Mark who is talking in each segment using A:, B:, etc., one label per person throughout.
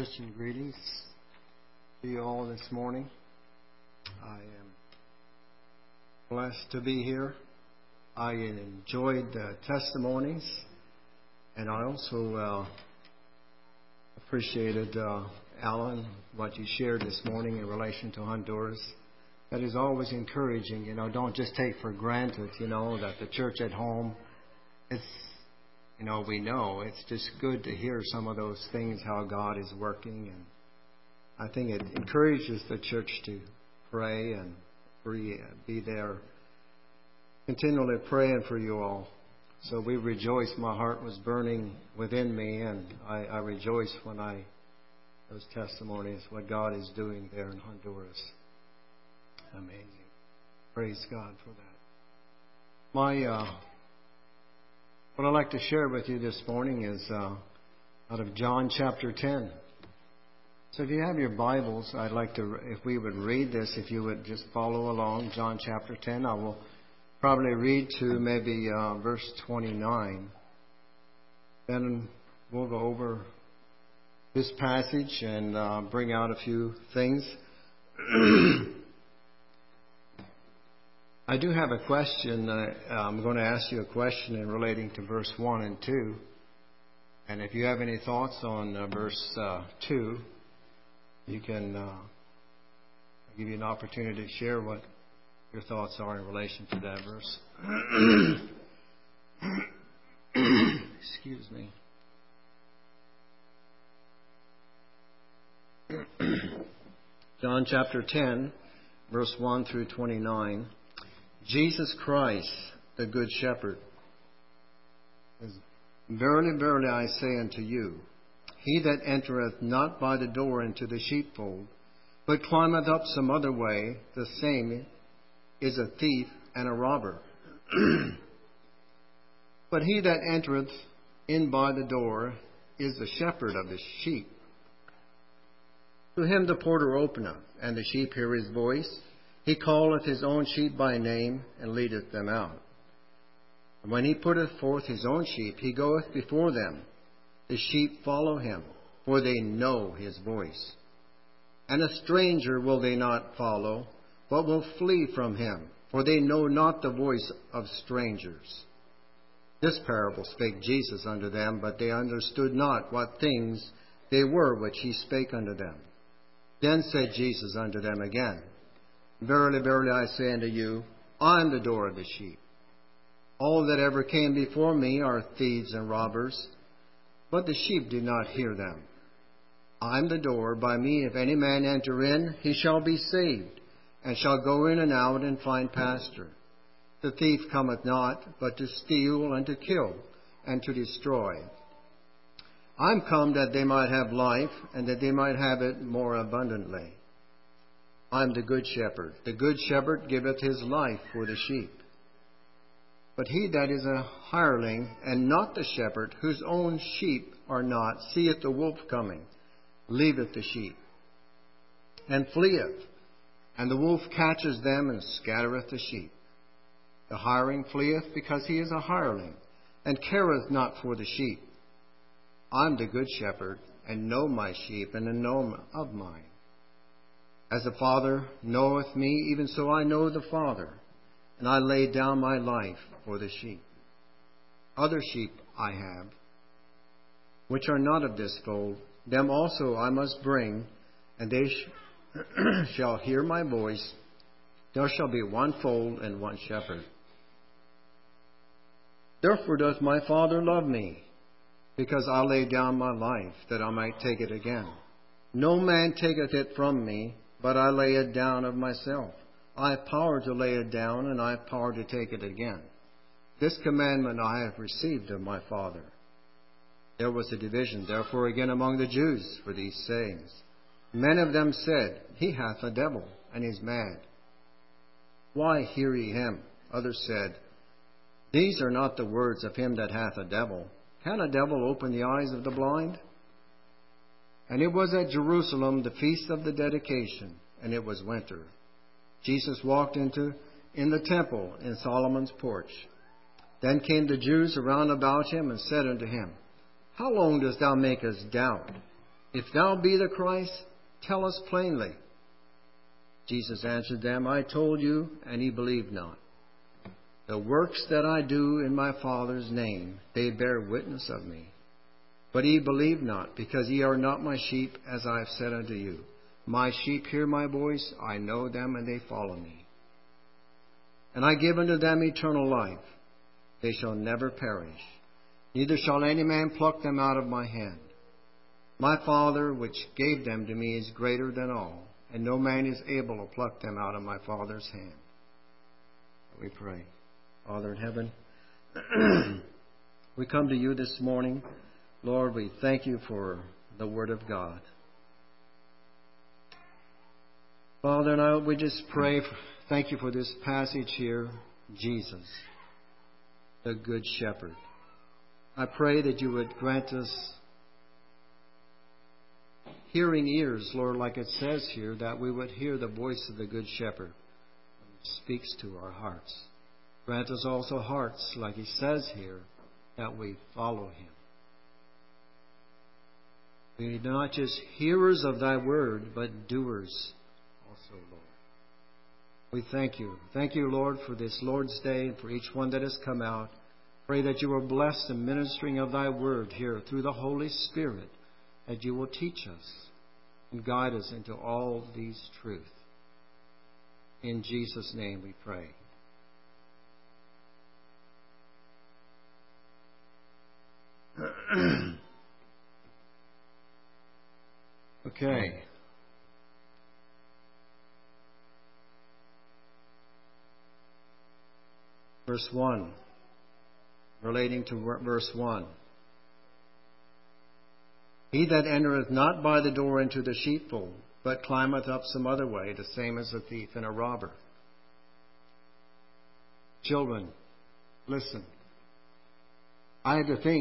A: Christian greetings to you all this morning. I am blessed to be here. I enjoyed the testimonies, and I also appreciated, Alan, what you shared this morning in relation to Honduras. That is always encouraging. Don't just take for granted, that the church at home, we know it's just good to hear some of those things, how God is working. And I think it encourages the church to pray and be there, continually praying for you all. So we rejoice. My heart was burning within me, and I rejoice when those testimonies, what God is doing there in Honduras. Amazing. Praise God for that. What I'd like to share with you this morning is out of John chapter 10. So if you have your Bibles, I'd like to, if we would read this, if you would just follow along, John chapter 10. I will probably read to maybe verse 29. Then we'll go over this passage and bring out a few things. I do have a question. I'm going to ask you a question in relating to verse 1 and 2. And if you have any thoughts on verse 2, you can give you an opportunity to share what your thoughts are in relation to that verse. Excuse me. John chapter 10, verse 1 through 29. Jesus Christ, the Good Shepherd, says, Verily, verily, I say unto you, he that entereth not by the door into the sheepfold, but climbeth up some other way, the same is a thief and a robber. But he that entereth in by the door is the shepherd of the sheep. To him the porter openeth, and the sheep hear his voice. He calleth his own sheep by name, and leadeth them out. And when he putteth forth his own sheep, he goeth before them. The sheep follow him, for they know his voice. And a stranger will they not follow, but will flee from him, for they know not the voice of strangers. This parable spake Jesus unto them, but they understood not what things they were which he spake unto them. Then said Jesus unto them again, Verily, verily, I say unto you, I am the door of the sheep. All that ever came before me are thieves and robbers, but the sheep did not hear them. I am the door. By me, if any man enter in, he shall be saved, and shall go in and out and find pasture. The thief cometh not, but to steal and to kill and to destroy. I am come that they might have life, and that they might have it more abundantly. I am the good shepherd. The good shepherd giveth his life for the sheep. But he that is a hireling, and not the shepherd, whose own sheep are not, seeth the wolf coming, leaveth the sheep, and fleeth. And the wolf catches them, and scattereth the sheep. The hireling fleeth, because he is a hireling, and careth not for the sheep. I am the good shepherd, and know my sheep, and know of mine. As the Father knoweth me, even so I know the Father, and I lay down my life for the sheep. Other sheep I have, which are not of this fold, them also I must bring, and they shall hear my voice. There shall be one fold and one shepherd. Therefore doth my Father love me, because I lay down my life, that I might take it again. No man taketh it from me, but I lay it down of myself. I have power to lay it down, and I have power to take it again. This commandment I have received of my Father. There was a division, therefore, again among the Jews for these sayings. Many of them said, He hath a devil, and is mad. Why hear ye him? Others said, These are not the words of him that hath a devil. Can a devil open the eyes of the blind? And it was at Jerusalem the feast of the dedication, and it was winter. Jesus walked in the temple in Solomon's porch. Then came the Jews around about him and said unto him, How long dost thou make us doubt? If thou be the Christ, tell us plainly. Jesus answered them, I told you, and ye believe not. The works that I do in my Father's name, they bear witness of me. But ye believe not, because ye are not my sheep, as I have said unto you. My sheep hear my voice, I know them, and they follow me. And I give unto them eternal life. They shall never perish, neither shall any man pluck them out of my hand. My Father, which gave them to me, is greater than all, and no man is able to pluck them out of my Father's hand. We pray. Father in heaven, we come to you this morning. Lord, we thank you for the Word of God. Father, and we just pray, thank you for this passage here, Jesus, the Good Shepherd. I pray that you would grant us hearing ears, Lord, like it says here, that we would hear the voice of the Good Shepherd when he speaks to our hearts. Grant us also hearts, like he says here, that we follow him. We are not just hearers of thy word, but doers also, Lord. We thank you. Thank you, Lord, for this Lord's Day and for each one that has come out. Pray that you will bless the ministering of thy word here through the Holy Spirit, that you will teach us and guide us into all these truth. In Jesus' name we pray. Okay. Verse 1. Relating to verse 1. He that entereth not by the door into the sheepfold, but climbeth up some other way, the same as a thief and a robber. Children, listen. I had to think,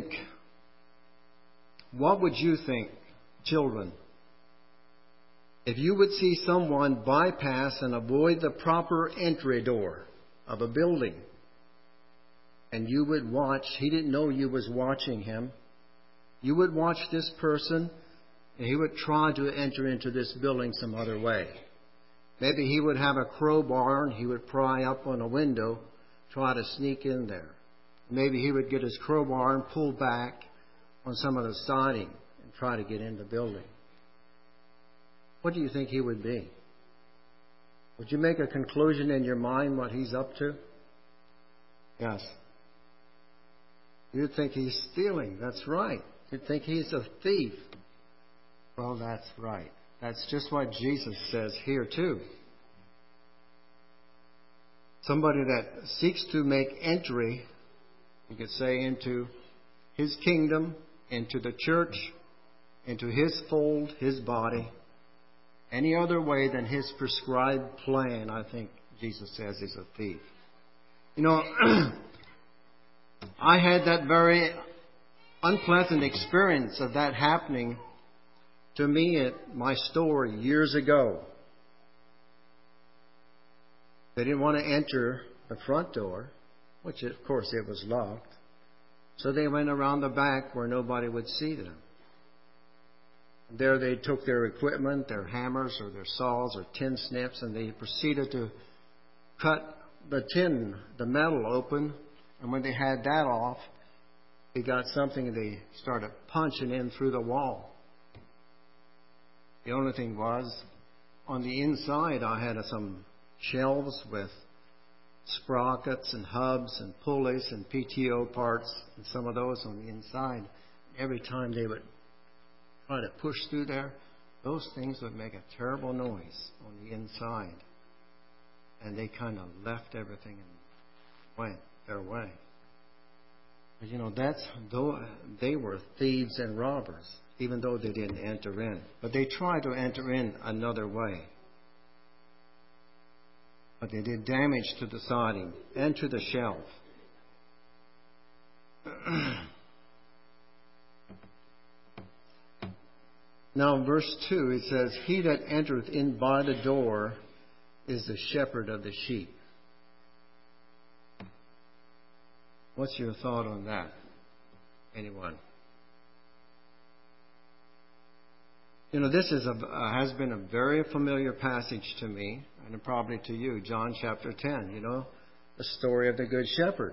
A: what would you think, children, if you would see someone bypass and avoid the proper entry door of a building, and you would watch, he didn't know you was watching him, you would watch this person, and he would try to enter into this building some other way. Maybe he would have a crowbar and he would pry up on a window, try to sneak in there. Maybe he would get his crowbar and pull back on some of the siding and try to get in the building. What do you think he would be? Would you make a conclusion in your mind what he's up to? Yes. You'd think he's stealing. That's right. You'd think he's a thief. Well, that's right. That's just what Jesus says here too. Somebody that seeks to make entry, you could say, into his kingdom, into the church, into his fold, his body, any other way than his prescribed plan, I think Jesus says is a thief. You know, I had that very unpleasant experience of that happening to me at my store years ago. They didn't want to enter the front door, which of course it was locked. So they went around the back where nobody would see them. There they took their equipment, their hammers or their saws or tin snips, and they proceeded to cut the metal open. And when they had that off, they got something and they started punching in through the wall. The only thing was, on the inside I had some shelves with sprockets and hubs and pulleys and PTO parts and some of those on the inside. Every time they would try to push through there, those things would make a terrible noise on the inside. And they kind of left everything and went their way. But you know, they were thieves and robbers, even though they didn't enter in. But they tried to enter in another way. But they did damage to the siding and to the shelf. Now, verse 2, it says, He that entereth in by the door is the shepherd of the sheep. What's your thought on that? Anyone? This has been a very familiar passage to me, and probably to you, John chapter 10, the story of the Good Shepherd.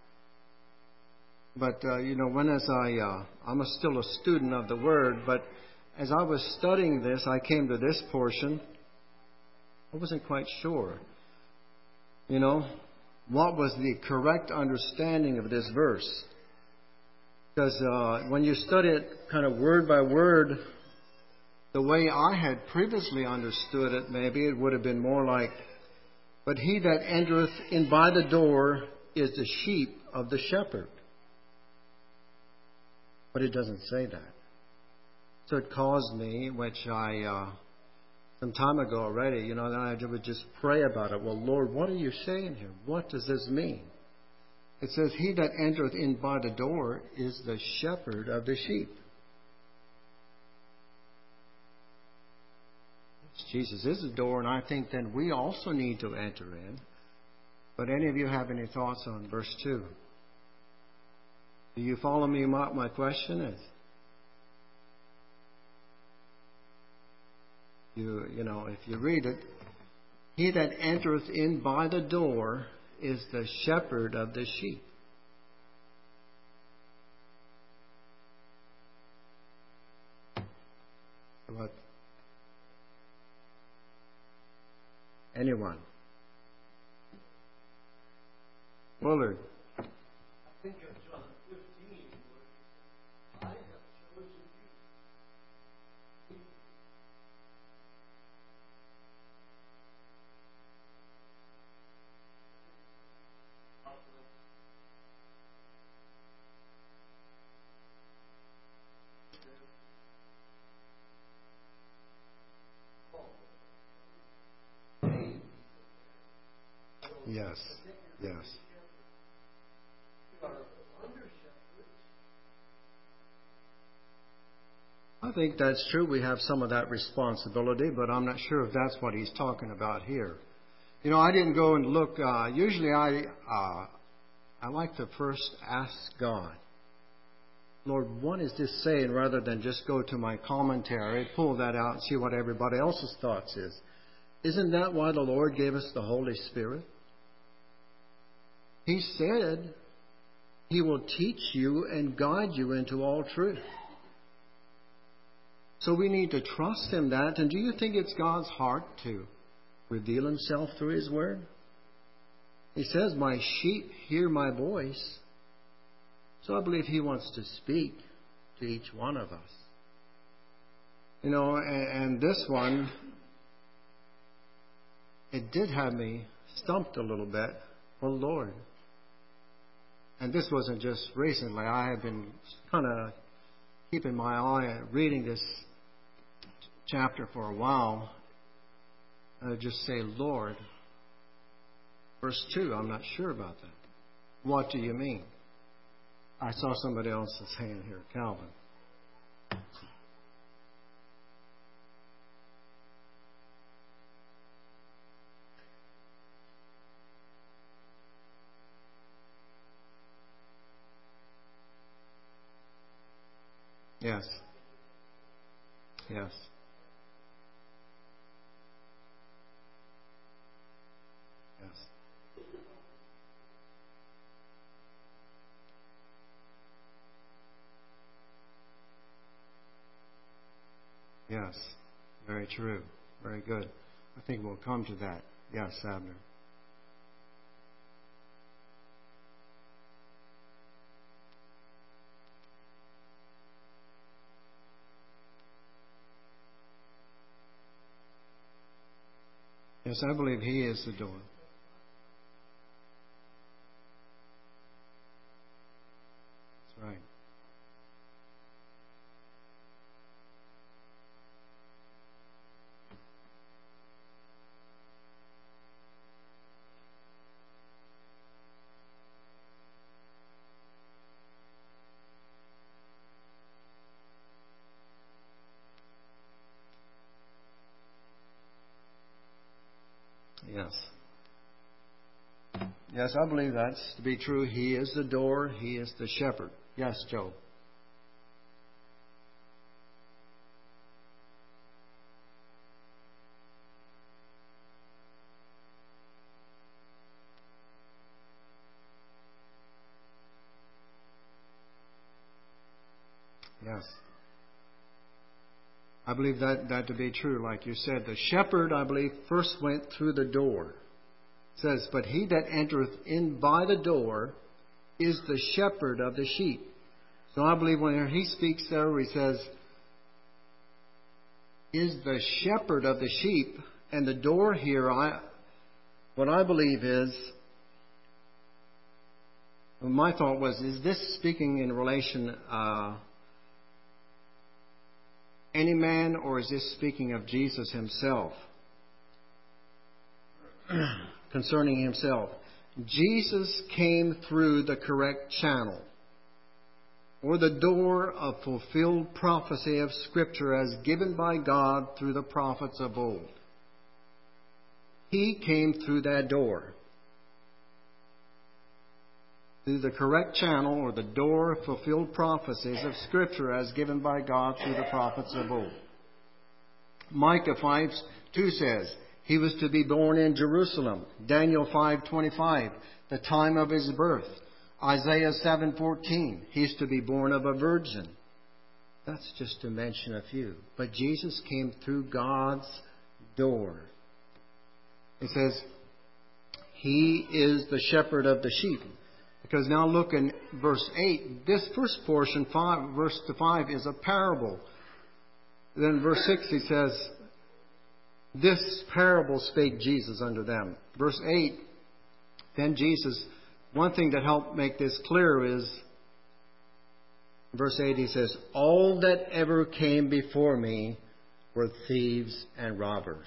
A: But, I'm still a student of the Word, but as I was studying this, I came to this portion. I wasn't quite sure, what was the correct understanding of this verse. Because when you study it kind of word by word, the way I had previously understood it, maybe it would have been more like, but he that entereth in by the door is the sheep of the shepherd. But it doesn't say that. So it caused me, which I, some time ago already, then I would just pray about it. Well, Lord, what are you saying here? What does this mean? It says, he that entereth in by the door is the shepherd of the sheep. Jesus is the door, and I think then we also need to enter in. But any of you have any thoughts on verse 2? Do you follow me what my question is? If you read it, he that entereth in by the door is the shepherd of the sheep. What? Anyone? Willard.
B: I think of John 15, where I have chosen you.
A: Yes. Yes. I think that's true. We have some of that responsibility, but I'm not sure if that's what he's talking about here. I didn't go and look. Usually I like to first ask God, Lord, what is this saying, rather than just go to my commentary, pull that out and see what everybody else's thoughts is. Isn't that why the Lord gave us the Holy Spirit? He said He will teach you and guide you into all truth. So we need to trust Him that. And do you think it's God's heart to reveal Himself through His Word? He says, my sheep hear my voice. So I believe He wants to speak to each one of us. And this one, it did have me stumped a little bit. Well, Lord. And this wasn't just recently. I have been kind of keeping my eye reading this chapter for a while. I just say, Lord. Verse 2, I'm not sure about that. What do you mean? I saw somebody else's hand here, Calvin. Yes. Yes. Yes. Yes. Very true. Very good. I think we'll come to that. Yes, Abner. Yes, I believe He is the door. That's right. Yes. Yes, I believe that's to be true. He is the door. He is the shepherd. Yes, Joe. Yes. I believe that to be true, like you said. The shepherd, I believe, first went through the door. It says, but he that entereth in by the door is the shepherd of the sheep. So I believe when he speaks there, he says, is the shepherd of the sheep. And the door here, what I believe is, my thought was, is this speaking in relation any man, or is this speaking of Jesus himself? Concerning himself. Jesus came through the correct channel, or the door of fulfilled prophecy of Scripture as given by God through the prophets of old. He came through that door. Through the correct channel, or the door of fulfilled prophecies of Scripture as given by God through the prophets of old. Micah 5:2 says, he was to be born in Jerusalem. Daniel 5:25, the time of his birth. Isaiah 7:14, he's to be born of a virgin. That's just to mention a few. But Jesus came through God's door. It says, he is the shepherd of the sheep. Because now look in verse 8. This first portion, verse 5, is a parable. Then verse 6 he says, this parable spake Jesus unto them. Verse 8, then Jesus, one thing that helped make this clear is, verse 8 he says, all that ever came before me were thieves and robbers.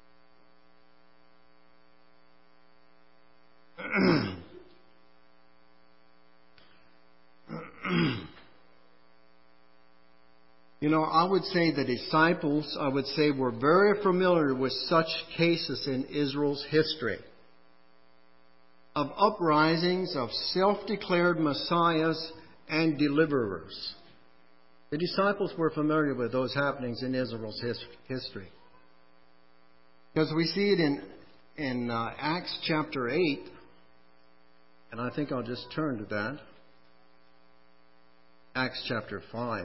A: You know, I would say the disciples, were very familiar with such cases in Israel's history. Of uprisings of self-declared messiahs and deliverers. The disciples were familiar with those happenings in Israel's history. Because we see it in Acts chapter 8, and I think I'll just turn to that. Acts chapter 5.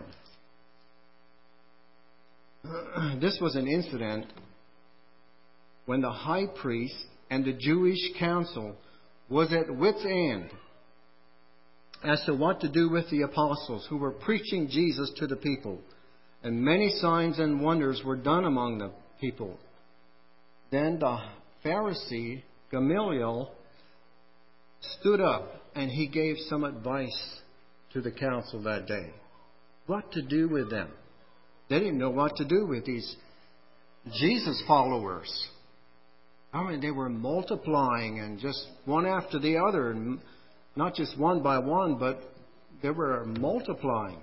A: This was an incident when the high priest and the Jewish council was at wit's end as to what to do with the apostles who were preaching Jesus to the people. And many signs and wonders were done among the people. Then the Pharisee Gamaliel stood up and he gave some advice to the council that day. What to do with them. They didn't know what to do with these Jesus followers. I mean, they were multiplying and just one after the other. And not just one by one, but they were multiplying.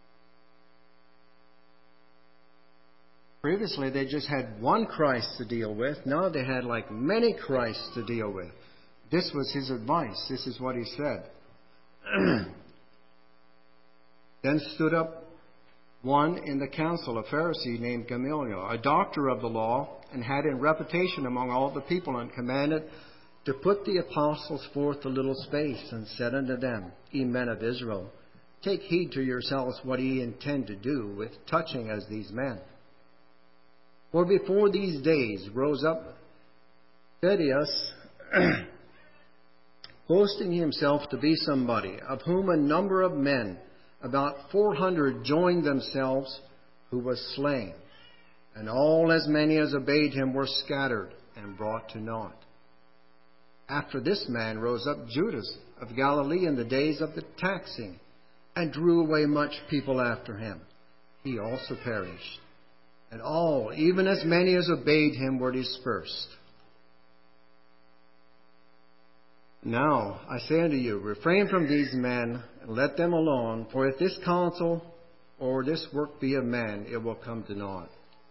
A: Previously, they just had one Christ to deal with. Now they had like many Christs to deal with. This was his advice. This is what he said. Then stood up one in the council, a Pharisee named Gamaliel, a doctor of the law, and had in reputation among all the people, and commanded to put the apostles forth a little space, and said unto them, Ye men of Israel, take heed to yourselves what ye intend to do with touching as these men. For before these days rose up Thaddeus, boasting himself to be somebody, of whom a number of men, about 400, joined themselves, who was slain. And all as many as obeyed him were scattered and brought to naught. After this man rose up Judas of Galilee in the days of the taxing, and drew away much people after him. He also perished. And all, even as many as obeyed him, were dispersed. Now, I say unto you, refrain from these men, and let them alone. For if this counsel or this work be of man, it will come to naught.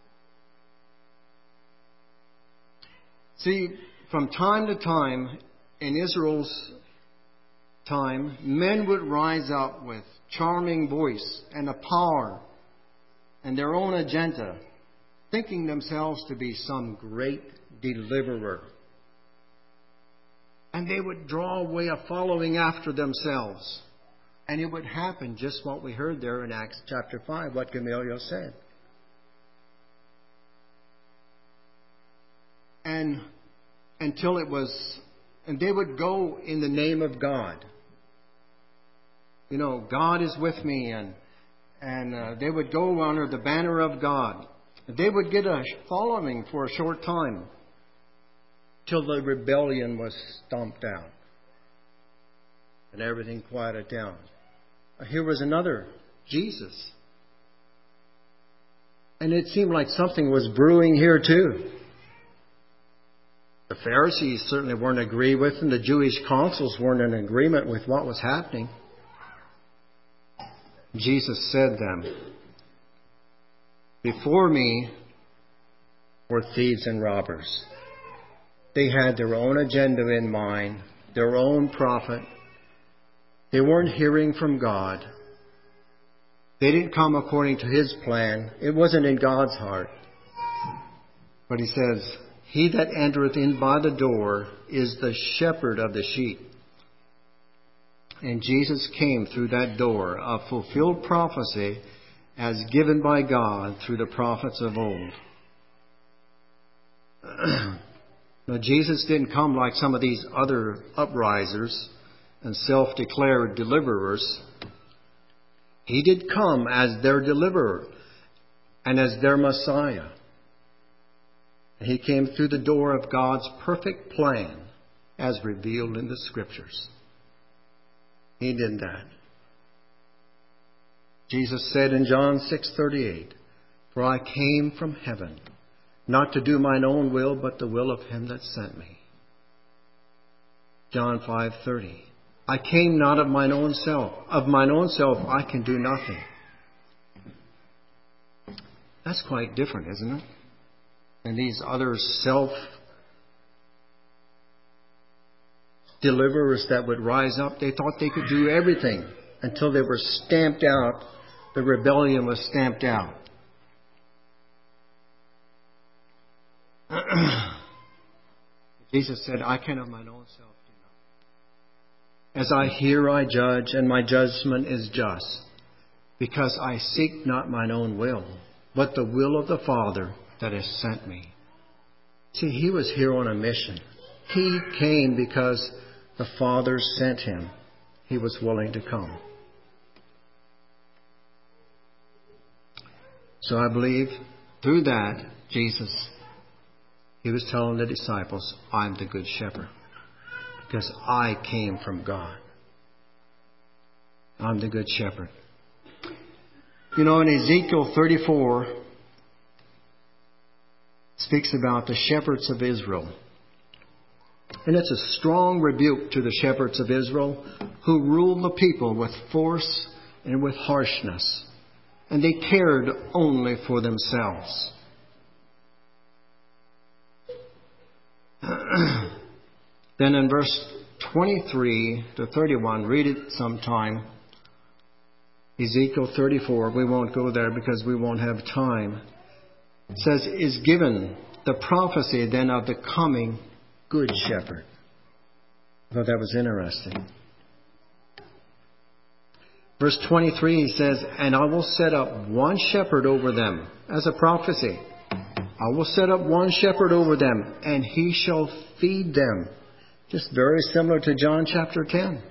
A: See, from time to time, in Israel's time, men would rise up with charming voice and a power and their own agenda, thinking themselves to be some great deliverer. And they would draw away a following after themselves. And it would happen just what we heard there in Acts chapter 5, what Gamaliel said. And until it was, and they would go in the name of God. You know, God is with me, and they would go under the banner of God. They would get a following for a short time till the rebellion was stomped out and everything quieted down. Here was another Jesus. And it seemed like something was brewing here too. The Pharisees certainly weren't agree with him. The Jewish councils weren't in agreement with what was happening. Jesus said to them, "Before me were thieves and robbers." They had their own agenda in mind, their own prophet. They weren't hearing from God. They didn't come according to His plan. It wasn't in God's heart. But He says, "He that entereth in by the door is the shepherd of the sheep." And Jesus came through that door, a fulfilled prophecy as given by God through the prophets of old. Now, Jesus didn't come like some of these other uprisers and self-declared deliverers. He did come as their deliverer and as their Messiah. He came through the door of God's perfect plan as revealed in the Scriptures. He did that. Jesus said in John 6:38, "For I came from heaven, not to do mine own will, but the will of Him that sent me." John 5:30, "I came not of mine own self. Of mine own self I can do nothing." That's quite different, isn't it? And these other self-deliverers that would rise up, they thought they could do everything until they were stamped out. The rebellion was stamped out. Jesus said, "I can of mine own self do nothing. As I hear, I judge, and my judgment is just, because I seek not mine own will, but the will of the Father that has sent me." See, He was here on a mission. He came because the Father sent Him. He was willing to come. So I believe through that, Jesus, He was telling the disciples, "I'm the good shepherd, because I came from God. I'm the good shepherd." You know, in Ezekiel 34, speaks about the shepherds of Israel. And it's a strong rebuke to the shepherds of Israel who ruled the people with force and with harshness. And they cared only for themselves. Then in verse 23 to 31, read it sometime. Ezekiel 34, we won't go there because we won't have time. It says, "Is given the prophecy then of the coming good shepherd." I thought that was interesting. Verse 23, he says, "And I will set up one shepherd over them," as a prophecy. "I will set up one shepherd over them, and he shall feed them." Just very similar to John chapter 10.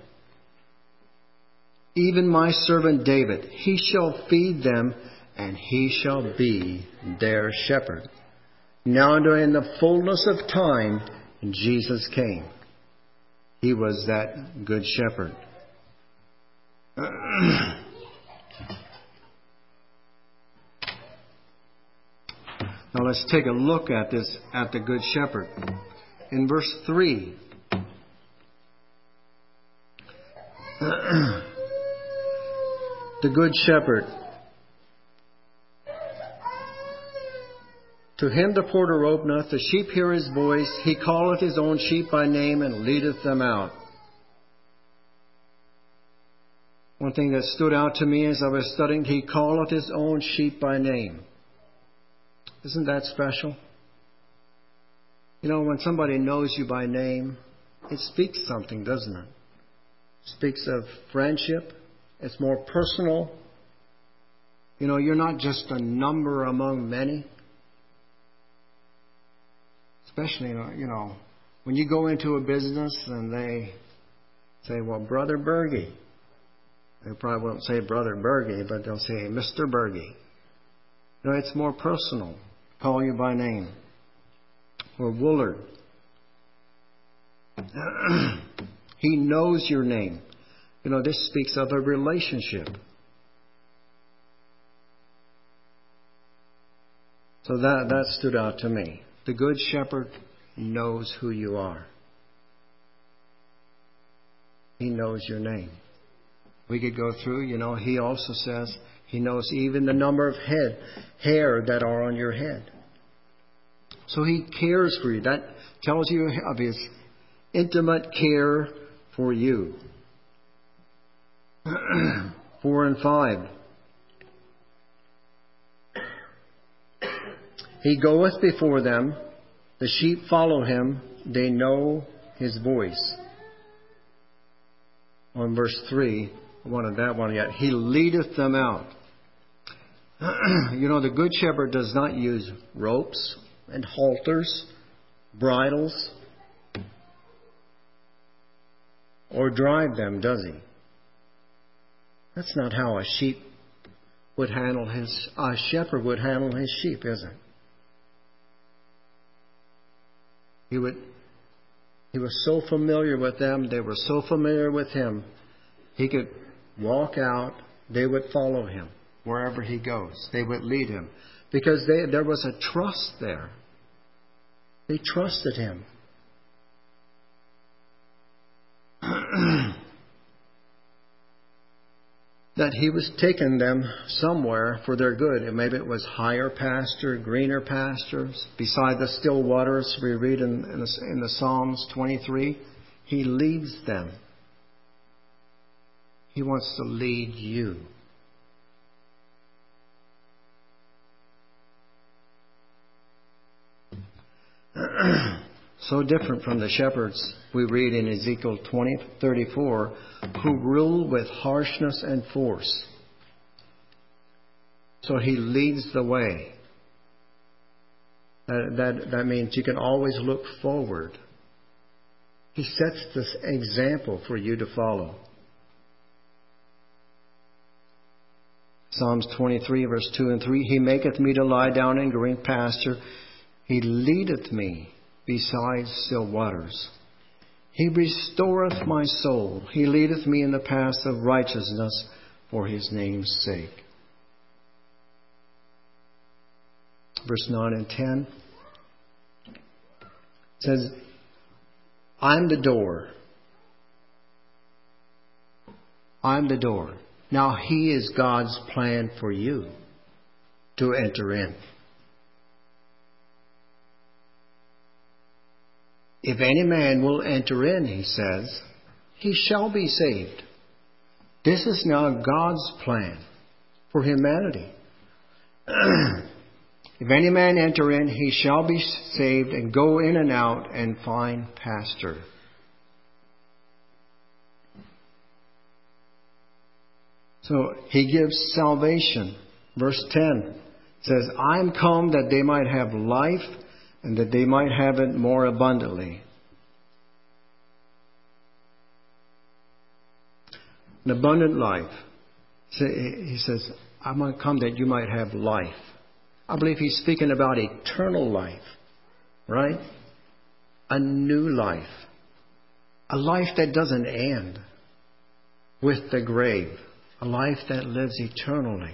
A: "Even my servant David, he shall feed them, and he shall be their shepherd." Now during the fullness of time, Jesus came. He was that good shepherd. Now let's take a look at this, at the good shepherd. In verse 3, the good shepherd, "To him the porter openeth, the sheep hear his voice, he calleth his own sheep by name, and leadeth them out." One thing that stood out to me as I was studying, he calleth his own sheep by name. Isn't that special? You know, when somebody knows you by name, it speaks something, doesn't it? It speaks of friendship. It's more personal. You know, you're not just a number among many. Especially, you know, when you go into a business and they say, well, Brother Berge. They probably won't say Brother Berge, but they'll say Mr. Berge. You know, it's more personal. Call you by name. Or Woolard. He knows your name. You know, this speaks of a relationship. So that stood out to me. The Good Shepherd knows who you are. He knows your name. We could go through, you know, he also says he knows even the number of hair that are on your head. So he cares for you. That tells you of his intimate care for you. 4 and 5. He goeth before them, the sheep follow him, they know his voice. On verse 3, I wanted that one yet. He leadeth them out. You know, the Good Shepherd does not use ropes and halters, bridles, or drive them, does he? That's not how a shepherd would handle his sheep, is it? He was so familiar with them, they were so familiar with him, he could walk out, they would follow him wherever he goes. They would lead him. Because there was a trust there. They trusted him. That he was taking them somewhere for their good. And maybe it was higher pasture, greener pastures, beside the still waters we read in the Psalms 23. He leads them. He wants to lead you. So different from the shepherds we read in Ezekiel 20:34, who rule with harshness and force. So he leads the way. That means you can always look forward. He sets this example for you to follow. Psalms 23, verse 2 and 3, He maketh me to lie down in green pasture. He leadeth me beside still waters. He restoreth my soul. He leadeth me in the paths of righteousness for his name's sake. Verse 9 and 10 says, I'm the door. I'm the door. Now he is God's plan for you to enter in. If any man will enter in, he says, he shall be saved. This is now God's plan for humanity. If any man enter in, he shall be saved and go in and out and find pasture. So he gives salvation. Verse 10 says, I am come that they might have life and that they might have it more abundantly. An abundant life. He says, I'm going to come that you might have life. I believe he's speaking about eternal life, right? A new life. A life that doesn't end with the grave. A life that lives eternally.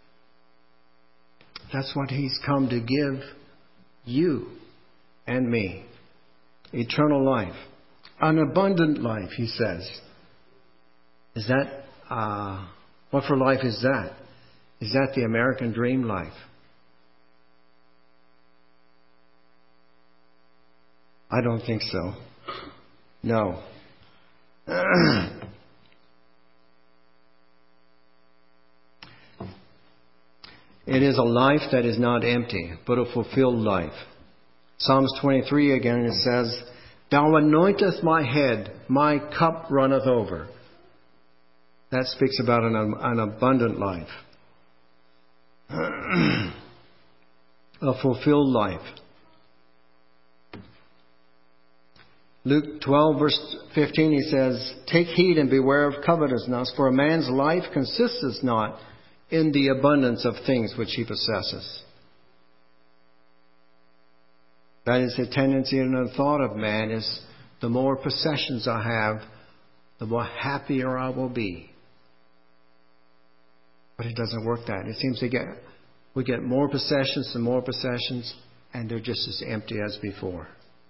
A: That's what he's come to give you and me. Eternal life. An abundant life, he says. Is that, what for life is that? Is that the American dream life? I don't think so. No. It is a life that is not empty, but a fulfilled life. Psalms 23 again, it says, Thou anointest my head, my cup runneth over. That speaks about an abundant life. A fulfilled life. Luke 12 verse 15, he says, "Take heed and beware of covetousness, for a man's life consists not in the abundance of things which he possesses." That is the tendency and the thought of man, is the more possessions I have, the more happier I will be. But it doesn't work that. It seems we get more possessions and more possessions, and they're just as empty as before.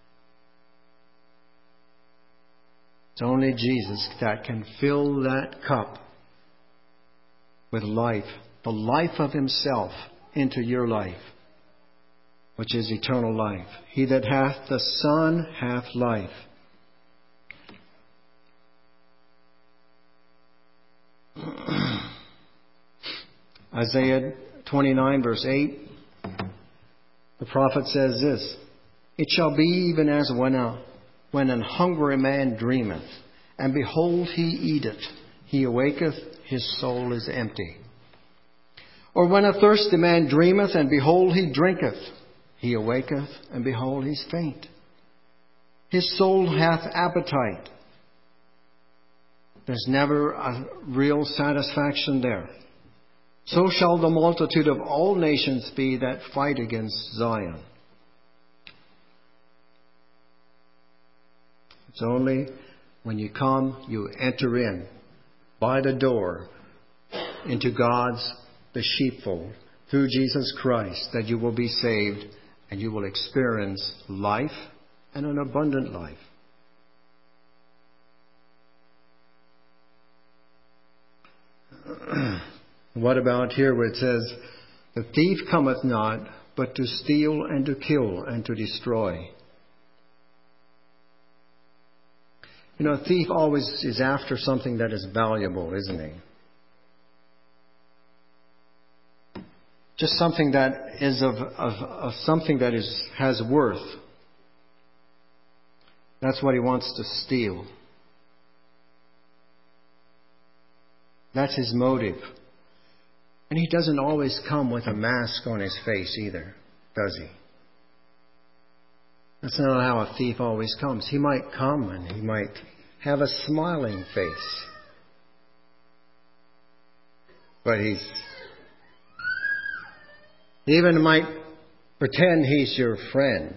A: It's only Jesus that can fill that cup with life, the life of Himself into your life, which is eternal life. He that hath the Son hath life. Isaiah 29 verse 8, the prophet says this, "It shall be even as when an hungry man dreameth, and behold he eateth, he awaketh, his soul is empty. Or when a thirsty man dreameth, and behold he drinketh, he awaketh, and behold he's faint. His soul hath appetite." There's never a real satisfaction there. "So shall the multitude of all nations be that fight against Zion." It's only when you come, you enter in by the door into the sheepfold, through Jesus Christ, that you will be saved and you will experience life, and an abundant life. What about here where it says, "The thief cometh not, but to steal and to kill and to destroy"? You know, a thief always is after something that is valuable, isn't he? Just something that is of something that has worth. That's what he wants to steal. That's his motive. And he doesn't always come with a mask on his face either, does he? That's not how a thief always comes. He might come and he might have a smiling face. But he even might pretend he's your friend.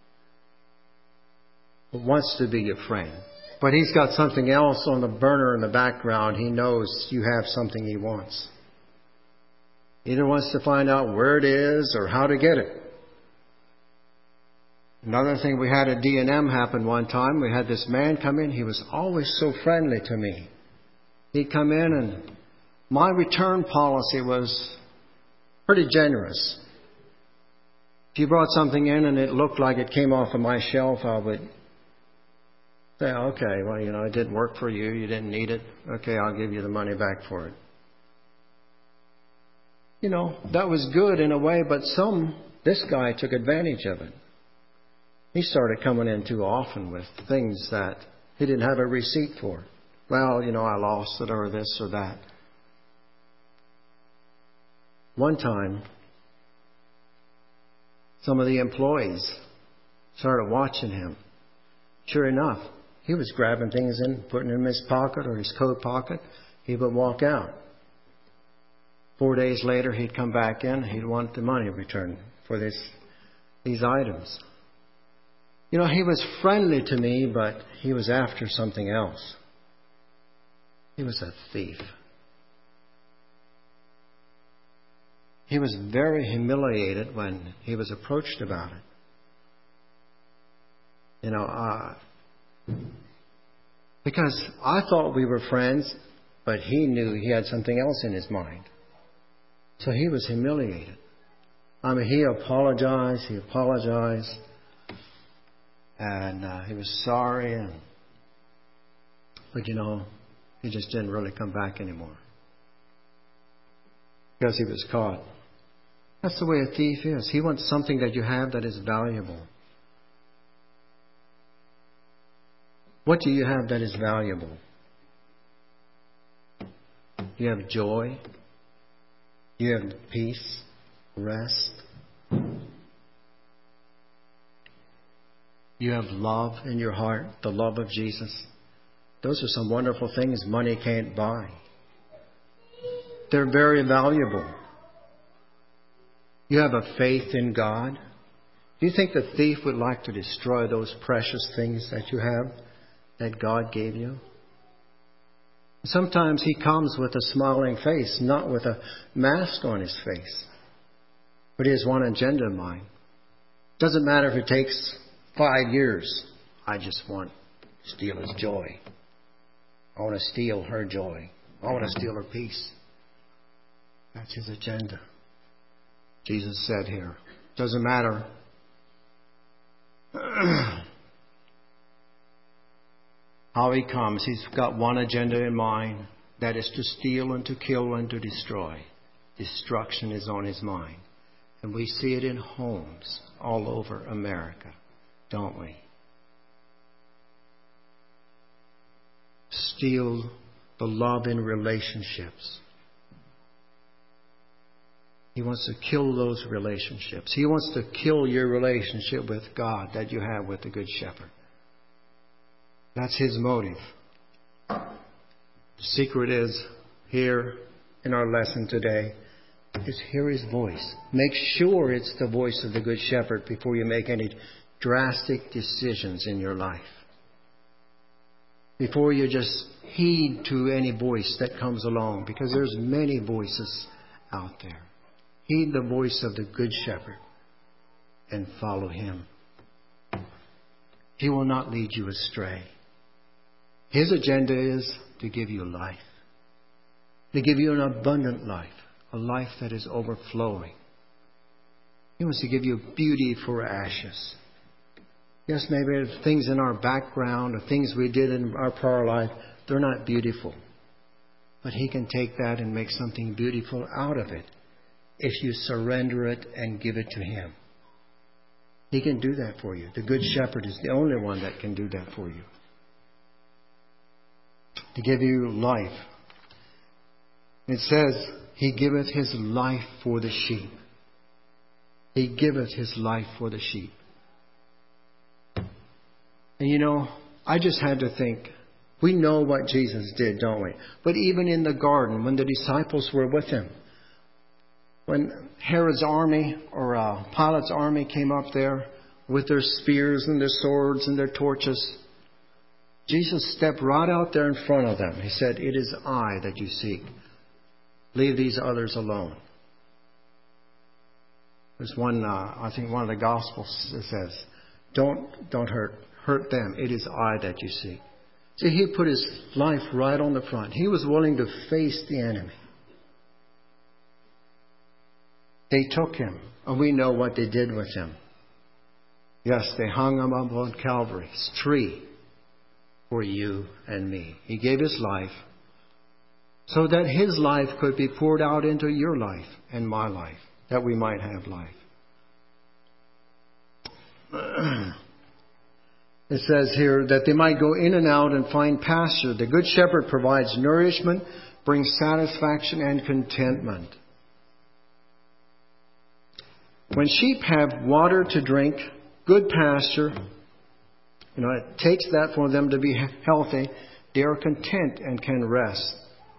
A: Wants to be your friend. But he's got something else on the burner in the background. He knows you have something he wants. Either wants to find out where it is or how to get it. Another thing, we had a D&M happen one time. We had this man come in. He was always so friendly to me. He'd come in, and my return policy was pretty generous. If you brought something in and it looked like it came off of my shelf, I would say, "Okay, well, it didn't work for you. You didn't need it. Okay, I'll give you the money back for it." That was good in a way, but this guy took advantage of it. He started coming in too often with things that he didn't have a receipt for. "Well, I lost it," or this or that. One time, some of the employees started watching him. Sure enough, he was grabbing things in, putting them in his pocket or his coat pocket. He would walk out. 4 days later, he'd come back in. He'd want the money returned for these items. He was friendly to me, but he was after something else. He was a thief. He was very humiliated when he was approached about it. Because I thought we were friends, but he knew he had something else in his mind. So he was humiliated. He apologized. And he was sorry. But he just didn't really come back anymore. Because he was caught. That's the way a thief is. He wants something that you have that is valuable. What do you have that is valuable? You have joy. You have peace, rest. You have love in your heart, the love of Jesus. Those are some wonderful things money can't buy. They're very valuable. You have a faith in God. Do you think the thief would like to destroy those precious things that you have, that God gave you? Sometimes he comes with a smiling face, not with a mask on his face. But he has one agenda in mind. Doesn't matter if it takes 5 years. I just want to steal his joy. I want to steal her joy. I want to steal her peace. That's his agenda. Jesus said here, doesn't matter how he comes. He's got one agenda in mind. That is to steal and to kill and to destroy. Destruction is on his mind. And we see it in homes all over America, don't we? Steal the love in relationships. He wants to kill those relationships. He wants to kill your relationship with God that you have with the Good Shepherd. That's his motive. The secret is here in our lesson today is hear his voice. Make sure it's the voice of the Good Shepherd before you make any drastic decisions in your life. Before you just heed to any voice that comes along, because there's many voices out there. Heed the voice of the Good Shepherd and follow him. He will not lead you astray. His agenda is to give you life. To give you an abundant life. A life that is overflowing. He wants to give you beauty for ashes. Yes, maybe there's things in our background or things we did in our prior life, they're not beautiful. But he can take that and make something beautiful out of it if you surrender it and give it to him. He can do that for you. The Good Shepherd is the only one that can do that for you. To give you life. It says, he giveth his life for the sheep. He giveth his life for the sheep. And you know, I just had to think, we know what Jesus did, don't we? But even in the garden, when the disciples were with him, when Herod's army or Pilate's army came up there with their spears and their swords and their torches, Jesus stepped right out there in front of them. He said, it is I that you seek. Leave these others alone. There's one, I think one of the Gospels says, don't hurt them. It is I that you seek. See, he put his life right on the front. He was willing to face the enemy. They took him, and we know what they did with him. Yes, they hung him up on Calvary's tree for you and me. He gave his life so that his life could be poured out into your life and my life, that we might have life. It says here that they might go in and out and find pasture. The Good Shepherd provides nourishment, brings satisfaction and contentment. When sheep have water to drink, good pasture, it takes that for them to be healthy. They are content and can rest.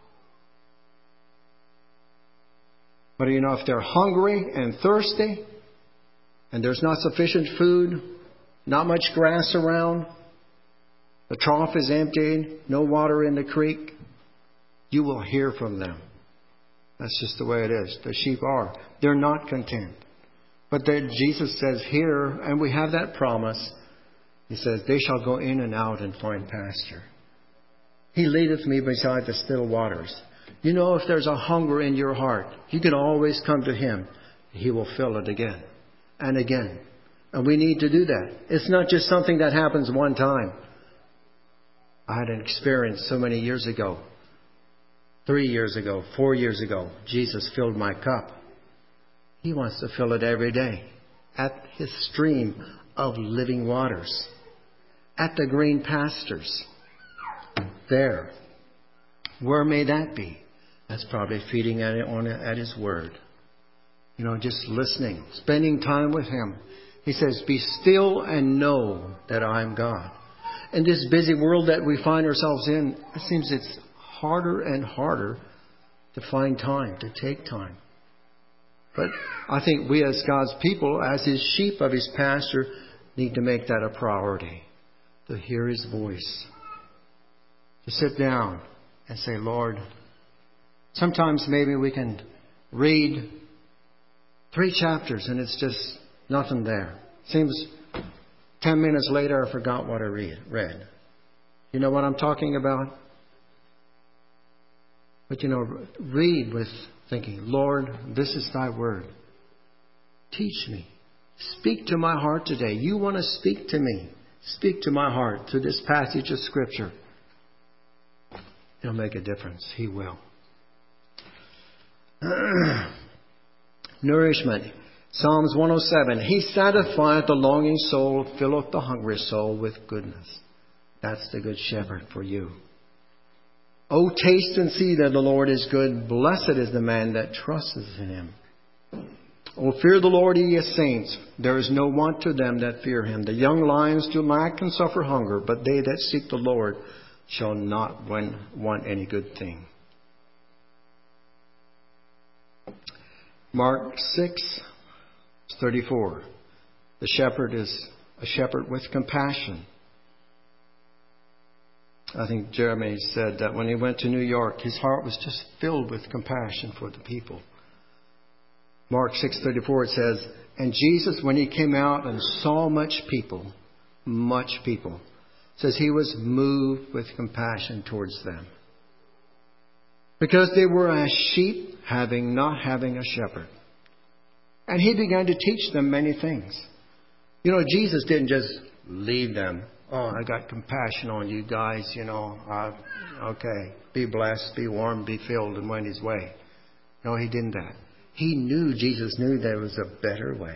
A: But if they're hungry and thirsty, and there's not sufficient food, not much grass around, the trough is emptied, no water in the creek, you will hear from them. That's just the way it is. The sheep are. They're not content. But then Jesus says here, and we have that promise, he says, they shall go in and out and find pasture. He leadeth me beside the still waters. If there's a hunger in your heart, you can always come to him. He will fill it again and again. And we need to do that. It's not just something that happens one time. I had an experience so many years ago, 3 years ago, 4 years ago. Jesus filled my cup. He wants to fill it every day at his stream of living waters, at the green pastures. There. Where may that be? That's probably feeding at His Word. You know, just listening, spending time with Him. He says, be still and know that I am God. In this busy world that we find ourselves in, it seems it's harder and harder to find time, to take time. But I think we as God's people, as His sheep of His pasture, need to make that a priority. To hear His voice. To sit down and say, Lord, sometimes maybe we can read 3 chapters and it's just nothing there. Seems 10 minutes later I forgot what I read. You know what I'm talking about? But you know, read with thinking, Lord, this is Thy Word. Teach me. Speak to my heart today. You want to speak to me. Speak to my heart through this passage of Scripture. It'll make a difference. He will. Nourishment. Psalms 107. He satisfieth the longing soul, filleth the hungry soul with goodness. That's the Good Shepherd for you. O taste and see that the Lord is good. Blessed is the man that trusteth in Him. O fear the Lord, ye saints. There is no want to them that fear Him. The young lions do lack and suffer hunger, but they that seek the Lord shall not want any good thing. Mark 6:34. The shepherd is a shepherd with compassion. I think Jeremy said that when he went to New York, his heart was just filled with compassion for the people. Mark 6:34 it says, and Jesus, when He came out and saw much people, says He was moved with compassion towards them. Because they were as sheep not having a shepherd. And He began to teach them many things. You know, Jesus didn't just leave them. Oh, I got compassion on you guys, you know. Okay, be blessed, be warm, be filled, and went His way. No, He didn't that. Jesus knew there was a better way.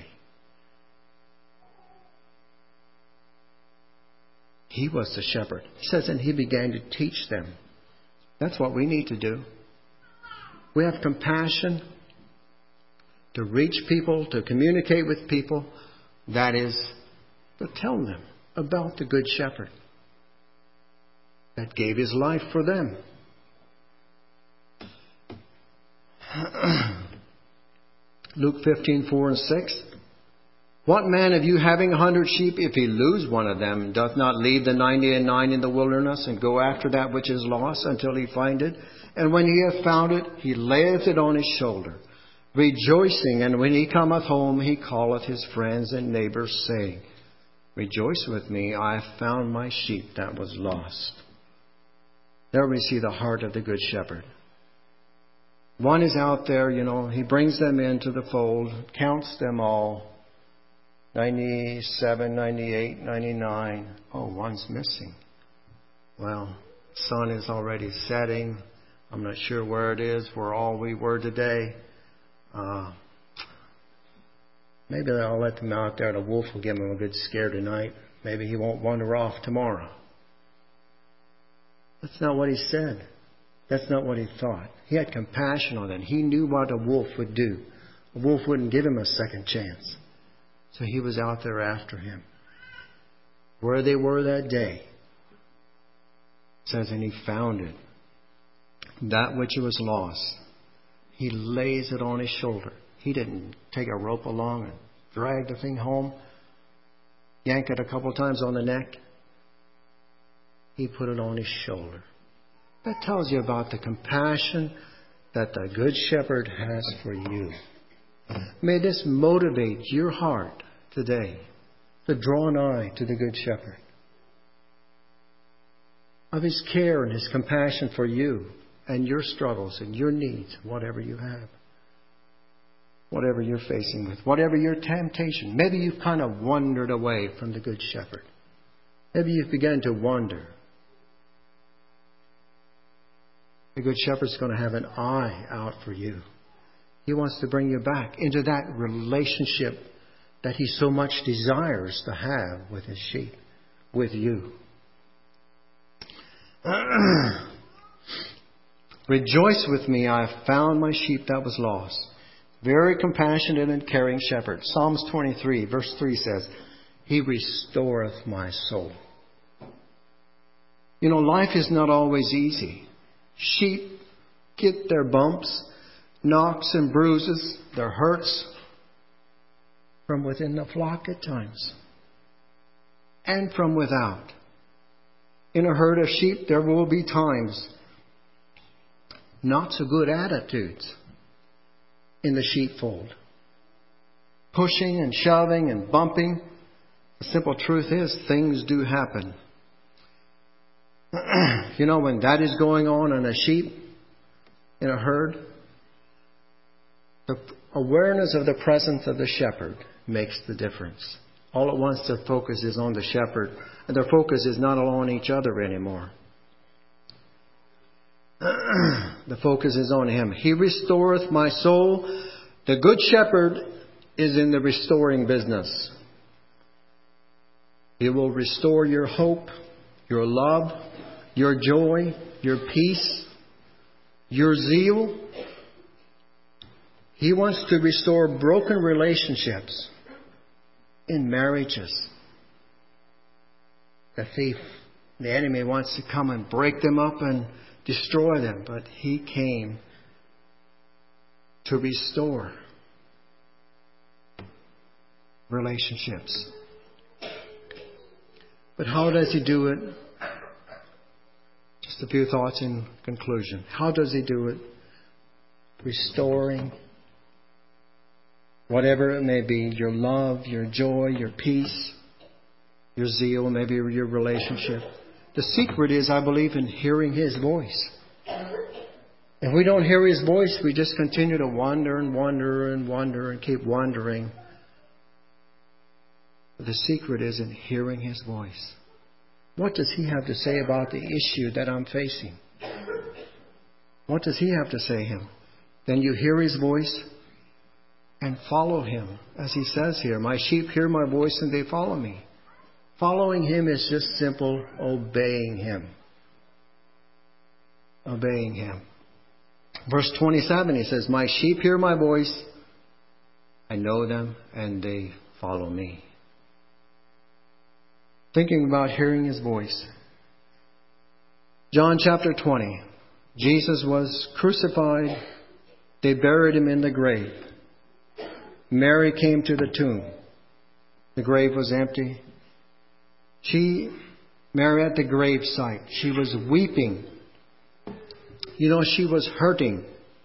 A: He was the shepherd. He says, and He began to teach them. That's what we need to do. We have compassion to reach people, to communicate with people. That is, to tell them about the Good Shepherd that gave His life for them. Luke 15:4 and 6. What man of you having 100 sheep, if he lose one of them, doth not leave the 99 in the wilderness and go after that which is lost until he find it? And when he hath found it, he layeth it on his shoulder, rejoicing. And when he cometh home, he calleth his friends and neighbors, saying, rejoice with me, I have found my sheep that was lost. There we see the heart of the Good Shepherd. One is out there, you know, He brings them into the fold, counts them all. 97, 98, 99. Oh, one's missing. Well, sun is already setting. I'm not sure where it is, where all we were today. Maybe I'll let them out there. The wolf will give him a good scare tonight. Maybe he won't wander off tomorrow. That's not what he said. That's not what he thought. He had compassion on them. He knew what a wolf would do. A wolf wouldn't give him a second chance. So he was out there after him. Where they were that day. It says, and he found it. That which was lost. He lays it on his shoulder. He didn't take a rope along and drag the thing home. Yank it a couple times on the neck. He put it on his shoulder. That tells you about the compassion that the Good Shepherd has for you. May this motivate your heart today to draw nigh to the Good Shepherd. Of His care and His compassion for you and your struggles and your needs, whatever you have. Whatever you're facing with, whatever your temptation. Maybe you've kind of wandered away from the Good Shepherd. Maybe you've begun to wander. The Good Shepherd's going to have an eye out for you. He wants to bring you back into that relationship that He so much desires to have with His sheep, with you. Rejoice with me, I have found my sheep that was lost. Very compassionate and caring shepherd. Psalms 23, verse 3 says, He restoreth my soul. You know, life is not always easy. Sheep get their bumps, knocks and bruises, their hurts from within the flock at times and from without. In a herd of sheep, there will be times not so good attitudes in the sheepfold. Pushing and shoving and bumping. The simple truth is, things do happen. You know, when that is going on in a sheep, in a herd, the awareness of the presence of the shepherd makes the difference. All at once their focus is on the shepherd, and their focus is not on each other anymore. The focus is on Him. He restoreth my soul. The good shepherd is in the restoring business. He will restore your hope, your love, your joy, your peace, your zeal. He wants to restore broken relationships in marriages. The thief, the enemy, wants to come and break them up and destroy them, but He came to restore relationships. But how does He do it? Just a few thoughts in conclusion. How does He do it? Restoring whatever it may be, your love, your joy, your peace, your zeal, maybe your relationship. The secret is, I believe, in hearing His voice. If we don't hear His voice, we just continue to wander and wander and wander and keep wandering. The secret is in hearing His voice. What does He have to say about the issue that I'm facing? What does He have to say, Him? Then you hear His voice and follow Him. As He says here, my sheep hear my voice and they follow me. Following Him is just simple obeying Him. Obeying Him. Verse 27, He says, my sheep hear my voice. I know them and they follow me. Thinking about hearing His voice. John chapter 20. Jesus was crucified. They buried Him in the grave. Mary came to the tomb. The grave was empty. Mary at the grave site, she was weeping. You know, she was hurting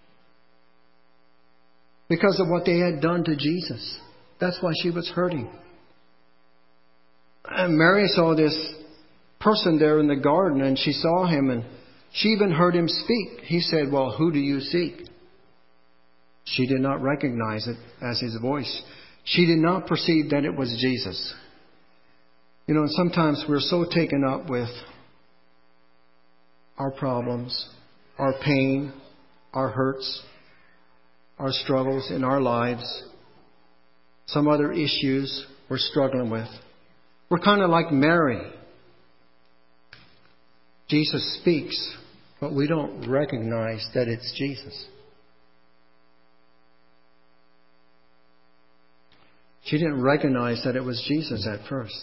A: because of what they had done to Jesus. That's why she was hurting. And Mary saw this person there in the garden, and she saw him, and she even heard him speak. He said, well, who do you seek? She did not recognize it as his voice. She did not perceive that it was Jesus. You know, sometimes we're so taken up with our problems, our pain, our hurts, our struggles in our lives, some other issues we're struggling with. We're kind of like Mary. Jesus speaks, but we don't recognize that it's Jesus. She didn't recognize that it was Jesus at first.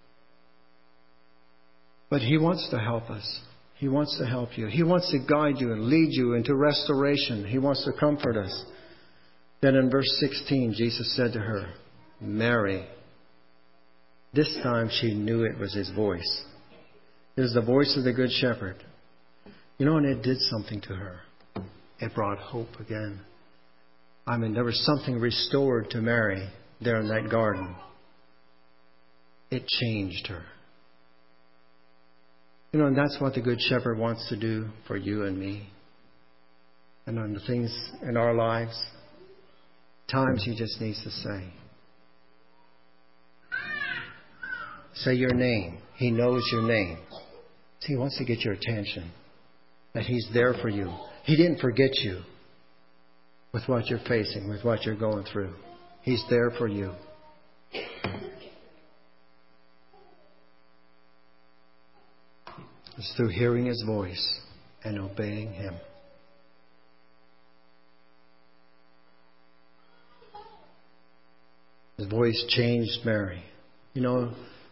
A: But He wants to help us. He wants to help you. He wants to guide you and lead you into restoration. He wants to comfort us. Then in verse 16, Jesus said to her, Mary. This time she knew it was His voice. It was the voice of the Good Shepherd. You know, and it did something to her. It brought hope again. I mean, there was something restored to Mary there in that garden. It changed her. You know, and that's what the Good Shepherd wants to do for you and me. And on the things in our lives, times He just needs to say your name. He knows your name. See, He wants to get your attention. That He's there for you. He didn't forget you with what you're facing, with what you're going through. He's there for you. It's through hearing His voice and obeying Him. His voice changed Mary. You know,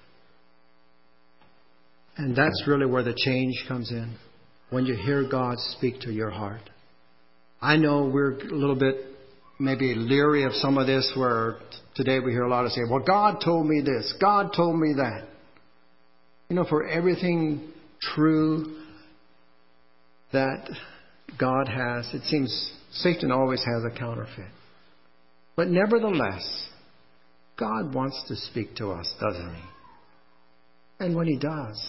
A: and that's really where the change comes in. When you hear God speak to your heart. I know we're a little bit maybe leery of some of this, where today we hear a lot of say, well, God told me this, God told me that. You know, for everything true that God has, it seems Satan always has a counterfeit. But nevertheless, God wants to speak to us, doesn't He? And when He does,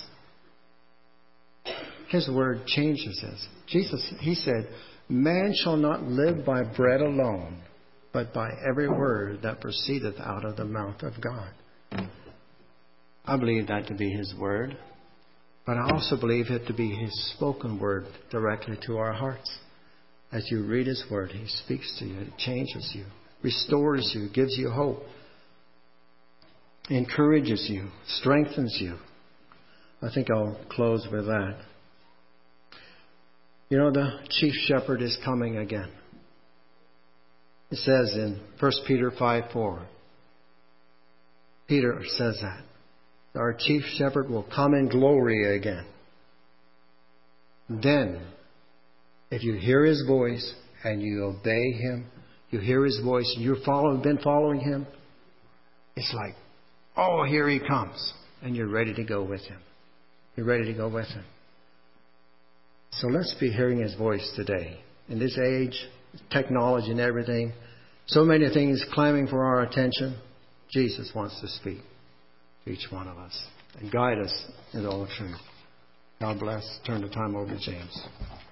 A: His word changes us. Jesus, He said, man shall not live by bread alone, but by every word that proceedeth out of the mouth of God. I believe that to be His word, but I also believe it to be His spoken word directly to our hearts. As you read His word, He speaks to you, it changes you, restores you, gives you hope, encourages you, strengthens you. I think I'll close with that. You know, the chief shepherd is coming again. It says in 1 Peter 5:4. Peter says that. Our chief shepherd will come in glory again. Then, if you hear His voice and you obey Him, you hear His voice and you've been following Him, it's like, oh, here He comes. And you're ready to go with Him. You're ready to go with Him. So let's be hearing His voice today. In this age, technology and everything, so many things clamoring for our attention. Jesus wants to speak to each one of us and guide us in all truth. God bless. Turn the time over to James.